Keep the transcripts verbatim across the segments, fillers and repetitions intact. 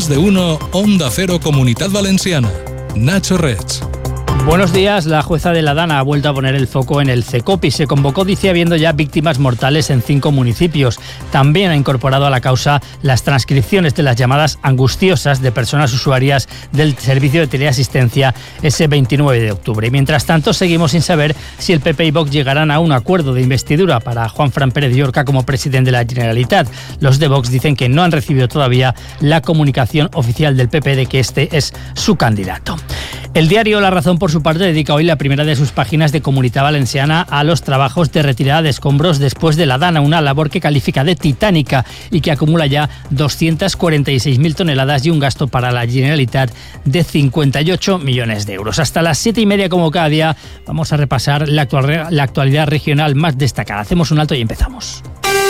Más de uno, Onda Cero, Comunidad Valenciana. Nacho Reig. Buenos días. La jueza de la Dana ha vuelto a poner el foco en el CECOPI. Se convocó, dice, habiendo ya víctimas mortales en cinco municipios. También ha incorporado a la causa las transcripciones de las llamadas angustiosas de personas usuarias del servicio de teleasistencia ese veintinueve de octubre. Y mientras tanto, seguimos sin saber si el P P y Vox llegarán a un acuerdo de investidura para Juanfran Pérez Llorca como presidente de la Generalitat. Los de Vox dicen que no han recibido todavía la comunicación oficial del P P de que este es su candidato. El diario La Razón, por su parte, dedica hoy la primera de sus páginas de Comunidad Valenciana a los trabajos de retirada de escombros después de la Dana, una labor que califica de titánica y que acumula ya doscientas cuarenta y seis mil toneladas y un gasto para la Generalitat de cincuenta y ocho millones de euros. Hasta las siete y media, como cada día, vamos a repasar la, actual, la actualidad regional más destacada. Hacemos un alto y empezamos.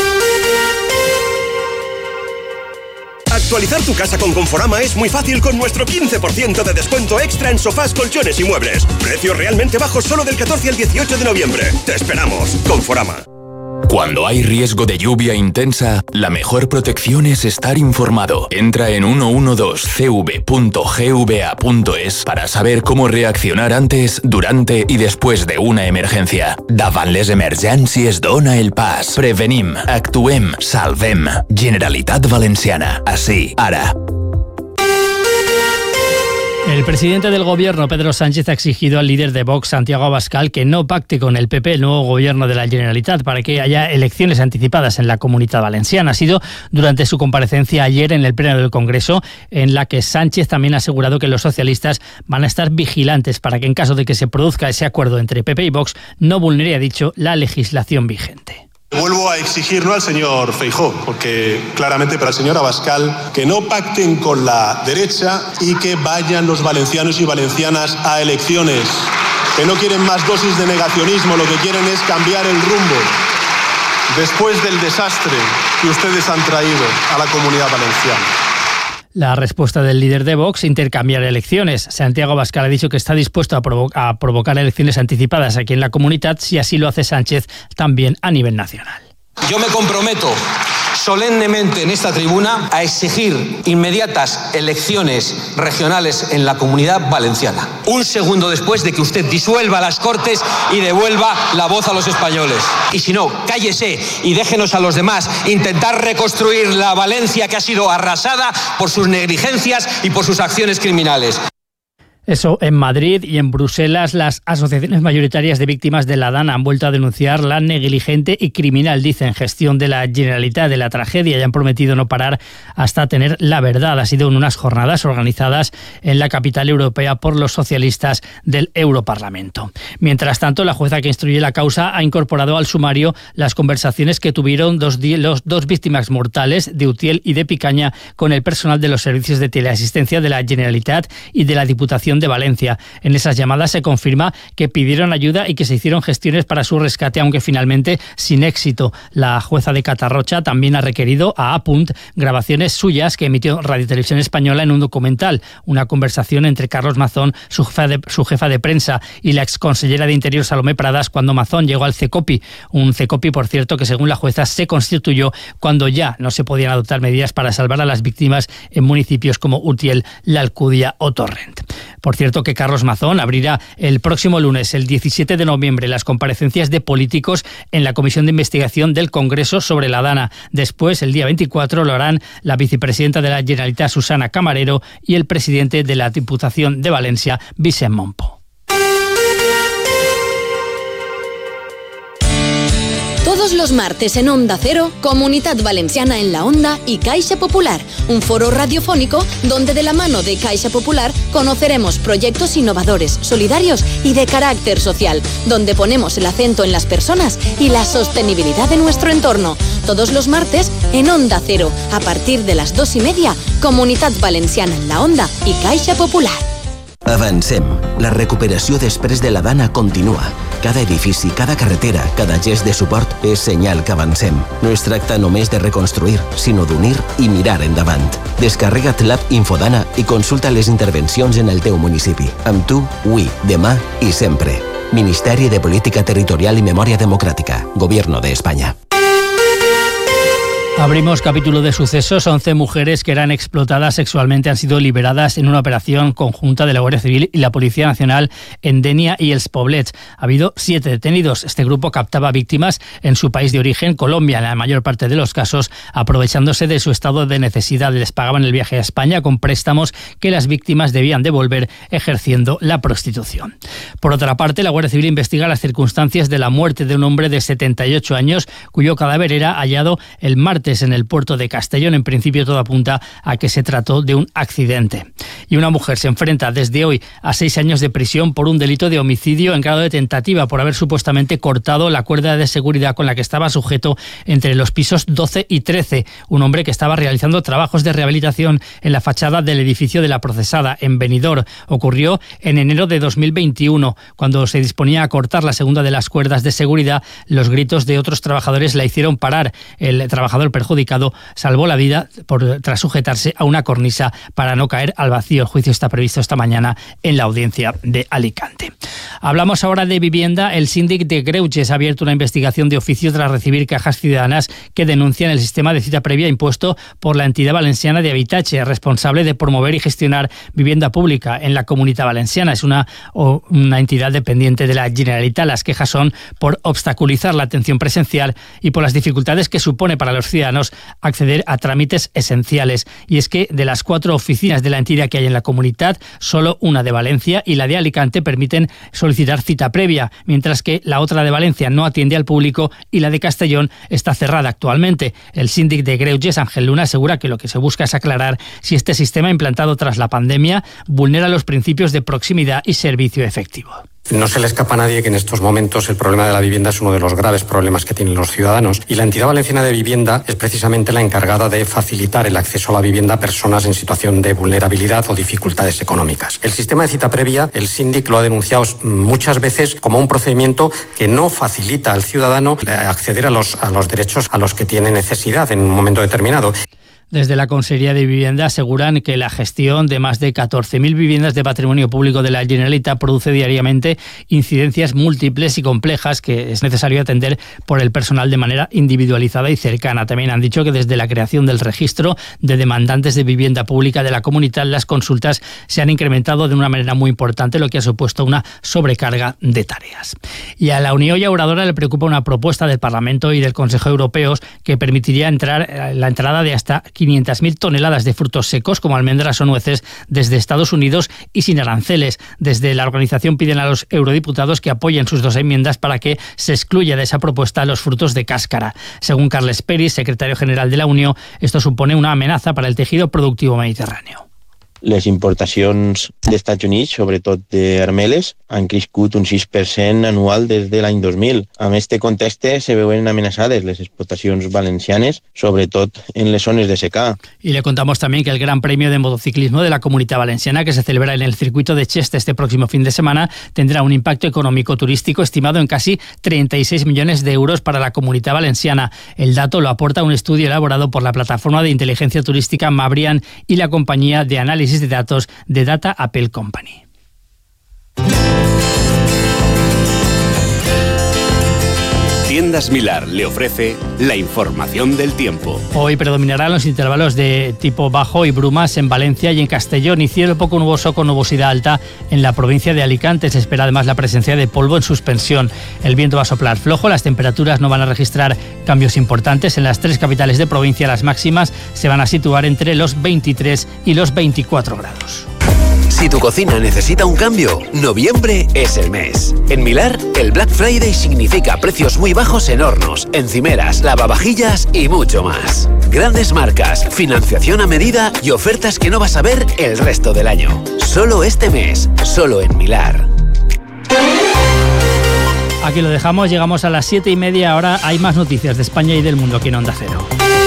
Actualizar tu casa con Conforama es muy fácil con nuestro quince por ciento de descuento extra en sofás, colchones y muebles. Precios realmente bajos solo del catorce al dieciocho de noviembre. Te esperamos. Conforama. Cuando hay riesgo de lluvia intensa, la mejor protección es estar informado. Entra en ciento doce c v punto g v a punto es para saber cómo reaccionar antes, durante i després d'una emergència. Davant les emergències dona el pas. Prevenim, actuem, salvem. Generalitat Valenciana. Així, ara. El presidente del gobierno, Pedro Sánchez, ha exigido al líder de Vox, Santiago Abascal, que no pacte con el P P el nuevo gobierno de la Generalitat para que haya elecciones anticipadas en la Comunidad Valenciana. Ha sido durante su comparecencia ayer en el Pleno del Congreso, en la que Sánchez también ha asegurado que los socialistas van a estar vigilantes para que, en caso de que se produzca ese acuerdo entre P P y Vox, no vulnere, ha dicho, la legislación vigente. Vuelvo a exigir, no al señor Feijóo, porque claramente para el señor Abascal, que no pacten con la derecha y que vayan los valencianos y valencianas a elecciones, que no quieren más dosis de negacionismo, lo que quieren es cambiar el rumbo después del desastre que ustedes han traído a la Comunidad Valenciana. La respuesta del líder de Vox: intercambiar elecciones. Santiago Abascal ha dicho que está dispuesto a, provo- a provocar elecciones anticipadas aquí en la Comunidad si así lo hace Sánchez también a nivel nacional. Yo me comprometo solemnemente en esta tribuna a exigir inmediatas elecciones regionales en la Comunidad Valenciana. Un segundo después de que usted disuelva las Cortes y devuelva la voz a los españoles. Y si no, cállese y déjenos a los demás intentar reconstruir la Valencia que ha sido arrasada por sus negligencias y por sus acciones criminales. Eso en Madrid. Y en Bruselas, las asociaciones mayoritarias de víctimas de la Dana han vuelto a denunciar la negligente y criminal, dicen, gestión de la Generalitat de la tragedia y han prometido no parar hasta tener la verdad. Ha sido en unas jornadas organizadas en la capital europea por los socialistas del Europarlamento. Mientras tanto, la jueza que instruye la causa ha incorporado al sumario las conversaciones que tuvieron dos, los dos víctimas mortales de Utiel y de Picaña con el personal de los servicios de teleasistencia de la Generalitat y de la Diputación de Valencia. En esas llamadas se confirma que pidieron ayuda y que se hicieron gestiones para su rescate, aunque finalmente sin éxito. La jueza de Catarrocha también ha requerido a Apunt grabaciones suyas que emitió Radio Televisión Española en un documental, una conversación entre Carlos Mazón, su jefa de, su jefa de prensa, y la exconsellera de Interior Salomé Pradas cuando Mazón llegó al CECOPI. Un CECOPI, por cierto, que según la jueza se constituyó cuando ya no se podían adoptar medidas para salvar a las víctimas en municipios como Utiel, La Alcudia o Torrent. Por cierto, que Carlos Mazón abrirá el próximo lunes, el diecisiete de noviembre, las comparecencias de políticos en la Comisión de Investigación del Congreso sobre la Dana. Después, el día veinticuatro, lo harán la vicepresidenta de la Generalitat, Susana Camarero, y el presidente de la Diputación de Valencia, Vicent Montpó. Todos los martes en Onda Cero, Comunidad Valenciana en la Onda y Caixa Popular, un foro radiofónico donde de la mano de Caixa Popular conoceremos proyectos innovadores, solidarios y de carácter social, donde ponemos el acento en las personas y la sostenibilidad de nuestro entorno. Todos los martes en Onda Cero, a partir de las dos y media, Comunidad Valenciana en la Onda y Caixa Popular. Avancem. La recuperació després de la Dana continua. Cada edifici, cada carretera, cada gest de suport és senyal que avancem. No es tracta només de reconstruir, sinó d'unir i mirar endavant. Descarrega't l'app Infodana i consulta les intervencions en el teu municipi. Amb tu, avui, demà i sempre. Ministeri de Política Territorial i Memòria Democràtica. Gobierno de España. Abrimos capítulo de sucesos. once mujeres que eran explotadas sexualmente han sido liberadas en una operación conjunta de la Guardia Civil y la Policía Nacional en Dénia y Els Poblets. Ha habido siete detenidos. Este grupo captaba víctimas en su país de origen, Colombia, en la mayor parte de los casos, aprovechándose de su estado de necesidad. Les pagaban el viaje a España con préstamos que las víctimas debían devolver ejerciendo la prostitución. Por otra parte, la Guardia Civil investiga las circunstancias de la muerte de un hombre de setenta y ocho años cuyo cadáver era hallado el martes en el puerto de Castellón. En principio todo apunta a que se trató de un accidente. Y una mujer se enfrenta desde hoy a seis años de prisión por un delito de homicidio en grado de tentativa por haber supuestamente cortado la cuerda de seguridad con la que estaba sujeto entre los pisos doce y trece. Un hombre que estaba realizando trabajos de rehabilitación en la fachada del edificio de la procesada en Benidorm. Ocurrió en enero de dos mil veintiuno. Cuando se disponía a cortar la segunda de las cuerdas de seguridad, los gritos de otros trabajadores la hicieron parar. El trabajador perjudicado salvó la vida por, tras sujetarse a una cornisa para no caer al vacío. El juicio está previsto esta mañana en la audiencia de Alicante. Hablamos ahora de vivienda. El síndic de Greuges ha abierto una investigación de oficio tras recibir quejas ciudadanas que denuncian el sistema de cita previa impuesto por la entidad valenciana de Habitatge, responsable de promover y gestionar vivienda pública en la Comunitat Valenciana. Es una, o, una entidad dependiente de la Generalitat. Las quejas son por obstaculizar la atención presencial y por las dificultades que supone para los ciudadanos acceder a trámites esenciales. Y es que de las cuatro oficinas de la entidad que hay en la comunidad, solo una de Valencia y la de Alicante permiten solicitar cita previa, mientras que la otra de Valencia no atiende al público y la de Castellón está cerrada actualmente. El síndic de Greuges, Ángel Luna, asegura que lo que se busca es aclarar si este sistema implantado tras la pandemia vulnera los principios de proximidad y servicio efectivo. No se le escapa a nadie que en estos momentos el problema de la vivienda es uno de los graves problemas que tienen los ciudadanos, y la entidad valenciana de vivienda es precisamente la encargada de facilitar el acceso a la vivienda a personas en situación de vulnerabilidad o dificultades económicas. El sistema de cita previa, el síndic lo ha denunciado muchas veces como un procedimiento que no facilita al ciudadano acceder a los, a los derechos a los que tiene necesidad en un momento determinado. Desde la Consejería de Vivienda aseguran que la gestión de más de catorce mil viviendas de patrimonio público de la Generalitat produce diariamente incidencias múltiples y complejas que es necesario atender por el personal de manera individualizada y cercana. También han dicho que desde la creación del registro de demandantes de vivienda pública de la comunidad, las consultas se han incrementado de una manera muy importante, lo que ha supuesto una sobrecarga de tareas. Y a la Unión Llauradora le preocupa una propuesta del Parlamento y del Consejo Europeos que permitiría entrar la entrada de hasta quinientas mil toneladas de frutos secos como almendras o nueces desde Estados Unidos y sin aranceles. Desde la organización piden a los eurodiputados que apoyen sus dos enmiendas para que se excluya de esa propuesta los frutos de cáscara. Según Carles Peris, secretario general de la Unió, esto supone una amenaza para el tejido productivo mediterráneo. Les importacions d'Estats Units, sobretot d'armeles, han crescut un sis per cent anual des de l'any dos mil. En este context se veuen amenaçades les explotacions valencianes, sobretot en les zones de secà. Y le contamos también que el Gran Premio de Motociclismo de la Comunitat Valenciana, que se celebra en el circuito de Cheste este próximo fin de semana, tendrá un impacto económico turístico estimado en casi treinta y seis millones de euros para la Comunitat Valenciana. El dato lo aporta un estudio elaborado por la plataforma de inteligencia turística Mabrian y la compañía de análisis de datos de Data Apple Company. Tiendas Milar le ofrece la información del tiempo. Hoy predominarán los intervalos de tipo bajo y brumas en Valencia y en Castellón, y cielo poco nuboso con nubosidad alta en la provincia de Alicante. Se espera además la presencia de polvo en suspensión. El viento va a soplar flojo, las temperaturas no van a registrar cambios importantes. En las tres capitales de provincia las máximas se van a situar entre los veintitrés y los veinticuatro grados. Si tu cocina necesita un cambio, noviembre es el mes. En Milar, el Black Friday significa precios muy bajos en hornos, encimeras, lavavajillas y mucho más. Grandes marcas, financiación a medida y ofertas que no vas a ver el resto del año. Solo este mes, solo en Milar. Aquí lo dejamos, llegamos a las siete y media. Ahora hay más noticias de España y del mundo aquí en Onda Cero.